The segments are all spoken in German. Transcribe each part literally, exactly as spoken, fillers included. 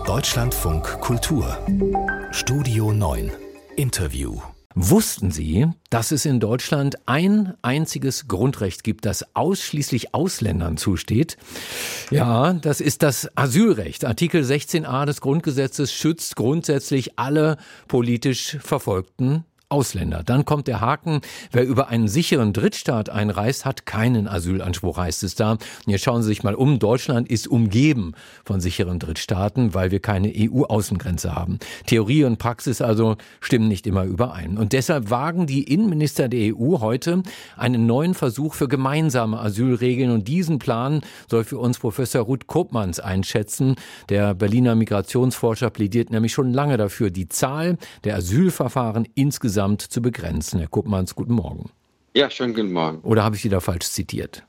Deutschlandfunk Kultur Studio neun Interview. Wussten Sie, dass es in Deutschland ein einziges Grundrecht gibt, das ausschließlich Ausländern zusteht? Ja, das ist das Asylrecht. Artikel sechzehn a des Grundgesetzes schützt grundsätzlich alle politisch Verfolgten Ausländer. Dann kommt der Haken, wer über einen sicheren Drittstaat einreist, hat keinen Asylanspruch, heißt es da. Und jetzt schauen Sie sich mal um, Deutschland ist umgeben von sicheren Drittstaaten, weil wir keine E U-Außengrenze haben. Theorie und Praxis also stimmen nicht immer überein. Und deshalb wagen die Innenminister der E U heute einen neuen Versuch für gemeinsame Asylregeln. Und diesen Plan soll für uns Professor Ruud Koopmans einschätzen. Der Berliner Migrationsforscher plädiert nämlich schon lange dafür, die Zahl der Asylverfahren insgesamt zu begrenzen. Herr Koopmans, guten Morgen. Ja, schönen guten Morgen. Oder habe ich Sie da falsch zitiert?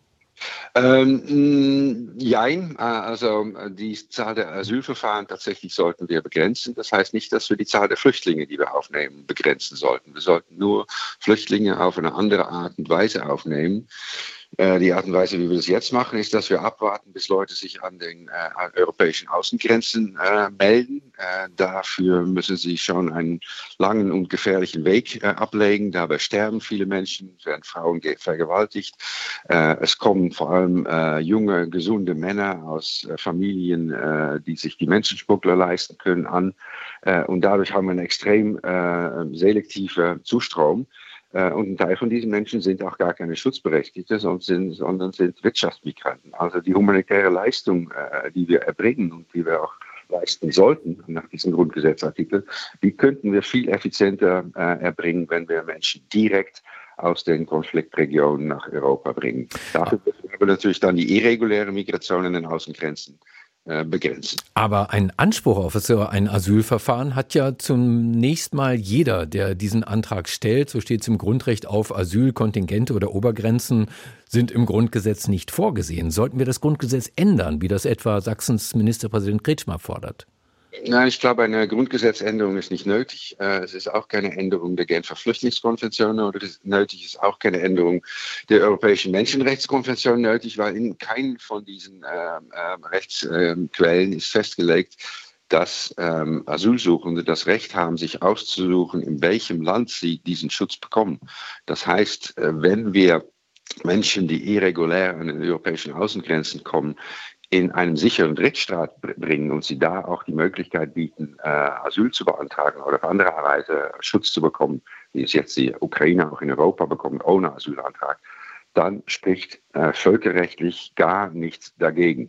Ähm, jein, also die Zahl der Asylverfahren tatsächlich sollten wir begrenzen. Das heißt nicht, dass wir die Zahl der Flüchtlinge, die wir aufnehmen, begrenzen sollten. Wir sollten nur Flüchtlinge auf eine andere Art und Weise aufnehmen. Die Art und Weise, wie wir das jetzt machen, ist, dass wir abwarten, bis Leute sich an den äh, europäischen Außengrenzen äh, melden. Äh, dafür müssen sie schon einen langen und gefährlichen Weg äh, ablegen. Dabei sterben viele Menschen, werden Frauen vergewaltigt. Äh, es kommen vor allem äh, junge, gesunde Männer aus äh, Familien, äh, die sich die Menschenschmuggler leisten können, an. Äh, und dadurch haben wir einen extrem äh, selektiven Zustrom. Und ein Teil von diesen Menschen sind auch gar keine Schutzberechtigte, sondern sind, sondern sind Wirtschaftsmigranten. Also die humanitäre Leistung, die wir erbringen und die wir auch leisten sollten nach diesem Grundgesetzartikel, die könnten wir viel effizienter erbringen, wenn wir Menschen direkt aus den Konfliktregionen nach Europa bringen. Dafür haben wir natürlich dann die irreguläre Migration an den Außengrenzen begrenzen. Aber ein Anspruch auf so ein Asylverfahren hat ja zunächst mal jeder, der diesen Antrag stellt. So steht es im Grundrecht auf Asyl, Kontingente oder Obergrenzen sind im Grundgesetz nicht vorgesehen. Sollten wir das Grundgesetz ändern, wie das etwa Sachsens Ministerpräsident Kretschmer fordert? Nein, ich glaube, eine Grundgesetzänderung ist nicht nötig. Es ist auch keine Änderung der Genfer Flüchtlingskonvention oder es ist nötig, es ist auch keine Änderung der Europäischen Menschenrechtskonvention nötig, weil in keinem von diesen äh, äh, Rechtsquellen ist festgelegt, dass ähm, Asylsuchende das Recht haben, sich auszusuchen, in welchem Land sie diesen Schutz bekommen. Das heißt, äh, wenn wir Menschen, die irregulär an den europäischen Außengrenzen kommen, in einem sicheren Drittstaat bringen und sie da auch die Möglichkeit bieten, äh, Asyl zu beantragen oder auf andere Weise Schutz zu bekommen, wie es jetzt die Ukraine auch in Europa bekommt, ohne Asylantrag, dann spricht äh, völkerrechtlich gar nichts dagegen.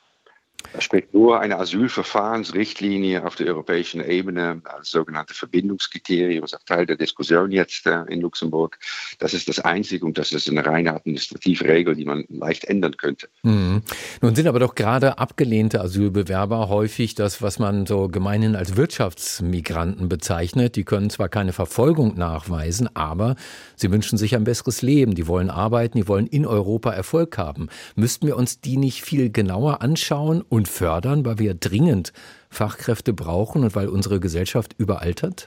Da spricht nur eine Asylverfahrensrichtlinie auf der europäischen Ebene als sogenannte Verbindungskriterium, das ist auch Teil der Diskussion jetzt äh, in Luxemburg. Das ist das Einzige und das ist eine reine administrative Regel, die man leicht ändern könnte. Mhm. Nun sind aber doch gerade abgelehnte Asylbewerber häufig das, was man so gemeinhin als Wirtschaftsmigranten bezeichnet. Die können zwar keine Verfolgung nachweisen, aber sie wünschen sich ein besseres Leben. Die wollen arbeiten, die wollen in Europa Erfolg haben. Müssten wir uns die nicht viel genauer anschauen und fördern, weil wir dringend Fachkräfte brauchen und weil unsere Gesellschaft überaltert?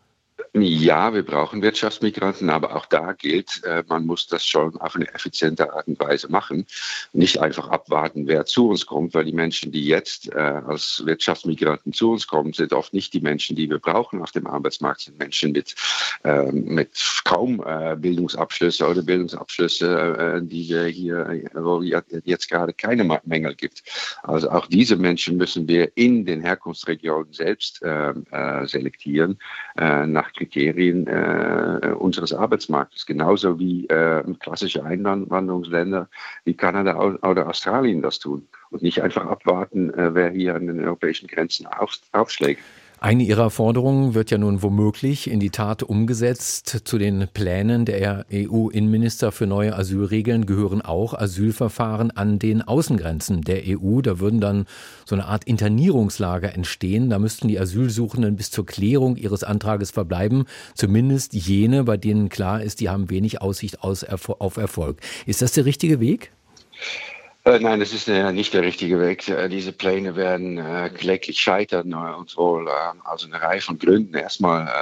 Ja, wir brauchen Wirtschaftsmigranten, aber auch da gilt, man muss das schon auf eine effiziente Art und Weise machen. Nicht einfach abwarten, wer zu uns kommt, weil die Menschen, die jetzt als Wirtschaftsmigranten zu uns kommen, sind oft nicht die Menschen, die wir brauchen auf dem Arbeitsmarkt, sind Menschen mit, mit kaum Bildungsabschlüsse oder Bildungsabschlüsse, die wir hier, wo jetzt gerade keine Mängel gibt. Also auch diese Menschen müssen wir in den Herkunftsregionen selbst selektieren, nach Kriterien äh, unseres Arbeitsmarktes, genauso wie äh, klassische Einwanderungsländer wie Kanada oder Australien das tun und nicht einfach abwarten, äh, wer hier an den europäischen Grenzen auf, aufschlägt. Eine Ihrer Forderungen wird ja nun womöglich in die Tat umgesetzt. Zu den Plänen der E U-Innenminister für neue Asylregeln gehören auch Asylverfahren an den Außengrenzen der E U. Da würden dann so eine Art Internierungslager entstehen. Da müssten die Asylsuchenden bis zur Klärung ihres Antrages verbleiben. Zumindest jene, bei denen klar ist, die haben wenig Aussicht auf Erfolg. Ist das der richtige Weg? Nein, das ist äh, nicht der richtige Weg. Äh, diese Pläne werden äh, kläglich scheitern äh, und wohl äh, aus einer Reihe von Gründen. Erstmal äh,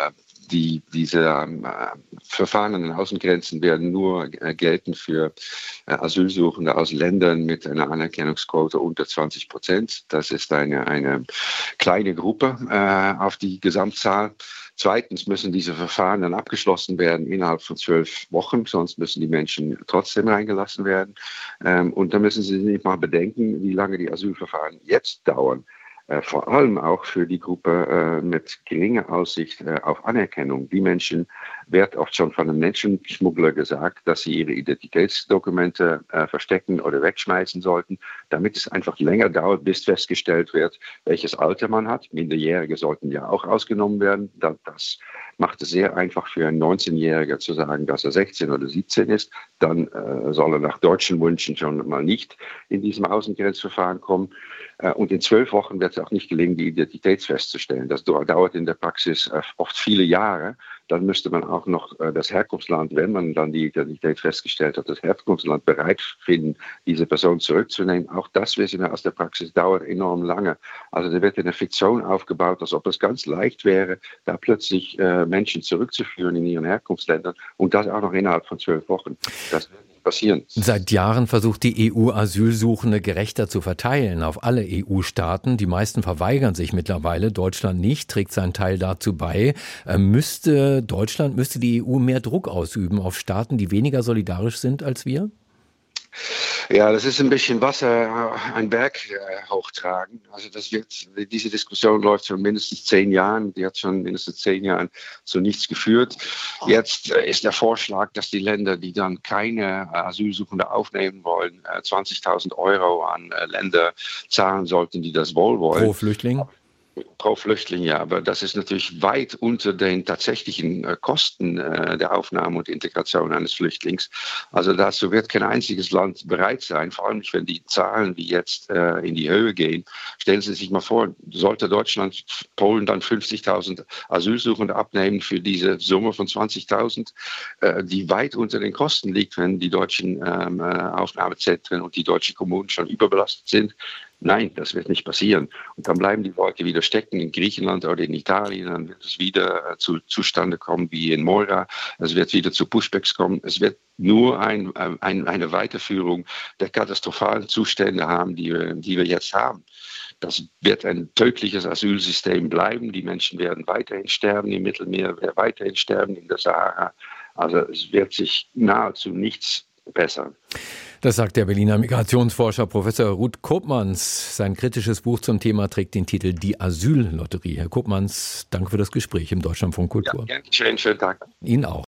die, diese ähm, Verfahren an den Außengrenzen werden nur äh, gelten für äh, Asylsuchende aus Ländern mit einer Anerkennungsquote unter zwanzig Prozent. Das ist eine, eine kleine Gruppe äh, auf die Gesamtzahl. Zweitens müssen diese Verfahren dann abgeschlossen werden innerhalb von zwölf Wochen, sonst müssen die Menschen trotzdem reingelassen werden. Ähm, und da müssen Sie nicht mal bedenken, wie lange die Asylverfahren jetzt dauern. Äh, vor allem auch für die Gruppe äh, mit geringer Aussicht äh, auf Anerkennung. Die Menschen wird oft schon von einem Menschenschmuggler gesagt, dass sie ihre Identitätsdokumente äh, verstecken oder wegschmeißen sollten, damit es einfach länger dauert, bis festgestellt wird, welches Alter man hat. Minderjährige sollten ja auch ausgenommen werden. Das macht es sehr einfach für einen neunzehnjähriger zu sagen, dass er sechzehn oder siebzehn ist. Dann äh, soll er nach deutschen Wünschen schon mal nicht in diesem Außengrenzverfahren kommen. Äh, und in zwölf Wochen wird es auch nicht gelingen, die Identität festzustellen. Das dauert in der Praxis äh, oft viele Jahre. Dann müsste man auch noch äh, das Herkunftsland, wenn man dann die Identität festgestellt hat, das Herkunftsland bereit finden, diese Person zurückzunehmen. Auch das wissen wir aus der Praxis, dauert enorm lange. Also da wird eine Fiktion aufgebaut, als ob es ganz leicht wäre, da plötzlich äh, Menschen zurückzuführen in ihren Herkunftsländern und das auch noch innerhalb von zwölf Wochen. Das wird nicht passieren. Seit Jahren versucht die E U, Asylsuchende gerechter zu verteilen auf alle E U-Staaten. Die meisten verweigern sich mittlerweile. Deutschland nicht, trägt seinen Teil dazu bei. Müsste Deutschland, müsste die E U mehr Druck ausüben auf Staaten, die weniger solidarisch sind als wir? Ja, das ist ein bisschen Wasser, ein Berg äh, hochtragen. Also das wird, diese Diskussion läuft schon mindestens zehn Jahren. Die hat schon mindestens zehn Jahren zu nichts geführt. Jetzt äh, ist der Vorschlag, dass die Länder, die dann keine äh, Asylsuchende aufnehmen wollen, äh, zwanzigtausend Euro an äh, Länder zahlen sollten, die das wohl wollen. Pro Flüchtling? Pro Flüchtling, ja, aber das ist natürlich weit unter den tatsächlichen äh, Kosten äh, der Aufnahme und Integration eines Flüchtlings. Also dazu wird kein einziges Land bereit sein, vor allem nicht, wenn die Zahlen wie jetzt äh, in die Höhe gehen. Stellen Sie sich mal vor, sollte Deutschland, Polen dann fünfzigtausend Asylsuchende abnehmen für diese Summe von zwanzigtausend, äh, die weit unter den Kosten liegt, wenn die deutschen ähm, Aufnahmezentren und die deutschen Kommunen schon überbelastet sind. Nein, das wird nicht passieren. Und dann bleiben die Leute wieder stecken in Griechenland oder in Italien. Dann wird es wieder äh, zu Zustande kommen wie in Moria. Es wird wieder zu Pushbacks kommen. Es wird nur ein, ein, eine Weiterführung der katastrophalen Zustände haben, die wir, die wir jetzt haben. Das wird ein tödliches Asylsystem bleiben. Die Menschen werden weiterhin sterben im Mittelmeer, werden weiterhin sterben in der Sahara. Also es wird sich nahezu nichts bessern. Das sagt der Berliner Migrationsforscher Professor Ruud Koopmans. Sein kritisches Buch zum Thema trägt den Titel Die Asyllotterie. Herr Koopmans, danke für das Gespräch im Deutschlandfunk Kultur. Ja, gerne schön, schönen Tag. Ihnen auch.